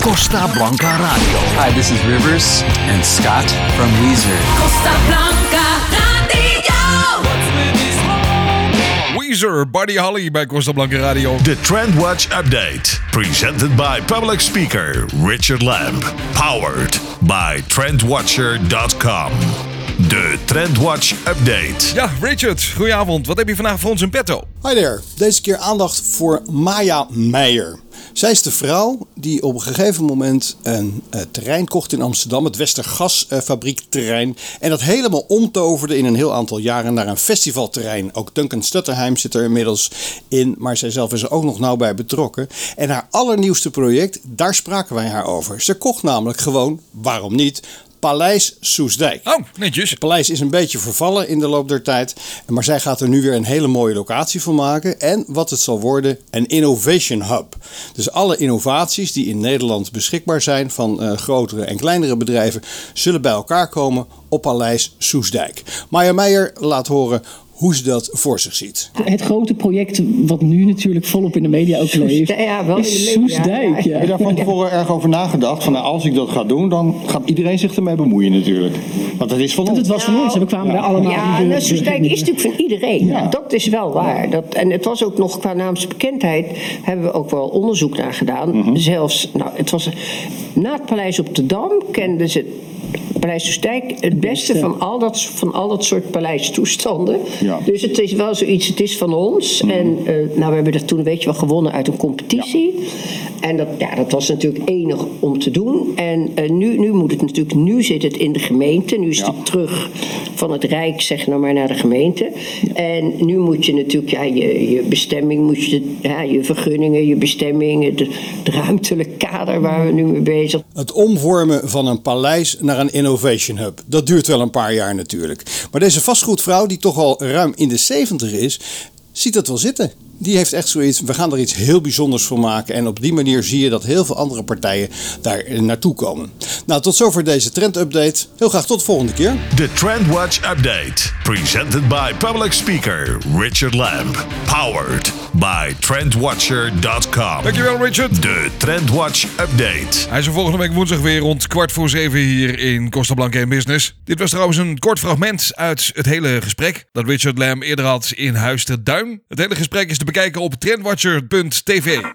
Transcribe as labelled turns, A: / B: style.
A: Costa Blanca Radio.
B: Hi, this is Rivers and Scott from Weezer.
C: Costa Blanca Radio.
D: Weezer, Buddy Holly bij Costa Blanca Radio.
A: De Trendwatch Update. Presented by public speaker Richard Lamb. Powered by trendwatcher.com. De Trendwatch Update.
D: Ja, Richard, goedenavond. Wat heb je vandaag voor ons in petto?
E: Hi there. Deze keer aandacht voor Maya Meijer. Zij is de vrouw die op een gegeven moment een terrein kocht in Amsterdam, het Westergasfabriekterrein, en dat helemaal omtoverde in een heel aantal jaren naar een festivalterrein. Ook Duncan Stutterheim zit er inmiddels in, maar zij zelf is er ook nog nauw bij betrokken. En haar allernieuwste project, daar spraken wij haar over. Ze kocht namelijk gewoon, waarom niet, Paleis Soestdijk.
D: Oh, netjes.
E: Het paleis is een beetje vervallen in de loop der tijd. Maar zij gaat er nu weer een hele mooie locatie van maken. En wat het zal worden, een innovation hub. Dus alle innovaties die in Nederland beschikbaar zijn van grotere en kleinere bedrijven, zullen bij elkaar komen op Paleis Soestdijk. Maya Meijer laat horen hoe ze dat voor zich ziet.
F: Het grote project wat nu natuurlijk volop in de media ook leeft.
G: Ja, wel in de media.
F: Soestdijk, ja.
H: Heb je daar van tevoren erg over nagedacht? Van, nou, als ik dat ga doen, dan gaat iedereen zich ermee bemoeien natuurlijk. Want dat is van ons.
F: Het was van ons en we kwamen daar allemaal
G: Ja,
F: in de
G: Soestdijk is natuurlijk van iedereen.
H: Ja.
G: Dat is wel waar. En het was ook nog qua naamsbekendheid, hebben we ook wel onderzoek naar gedaan. Zelfs, nou, het was na het Paleis op de Dam kenden ze Paleis Soestdijk het beste van al dat soort paleistoestanden.
H: Ja.
G: Dus het is wel zoiets, het is van ons. En nou, we hebben dat toen, weet je wel, gewonnen uit een competitie. Ja. En dat was natuurlijk enig om te doen. En nu moet het natuurlijk, nu zit het in de gemeente. Nu is het terug van het Rijk, zeg nou maar, naar de gemeente. Ja. En nu moet je natuurlijk, je bestemming, je vergunningen, je bestemming, het ruimtelijk kader waar we nu mee bezig zijn.
E: Het omvormen van een paleis naar een innovation hub. Dat duurt wel een paar jaar natuurlijk. Maar deze vastgoedvrouw, die toch al ruim in de 70 is, ziet dat wel zitten. Die heeft echt zoiets, we gaan er iets heel bijzonders van maken. En op die manier zie je dat heel veel andere partijen daar naartoe komen. Nou, tot zover deze trendupdate. Heel graag tot de volgende keer.
A: De Trendwatch Update. Presented by public speaker Richard Lamb. Powered by trendwatcher.com.
D: Dankjewel, Richard.
A: De Trendwatch Update.
D: Hij is er volgende week woensdag weer rond 6:15 hier in Costa Blanca in Business. Dit was trouwens een kort fragment uit het hele gesprek dat Richard Lamb eerder had in Huis ter Duin. Het hele gesprek is te bekijken op trendwatcher.tv.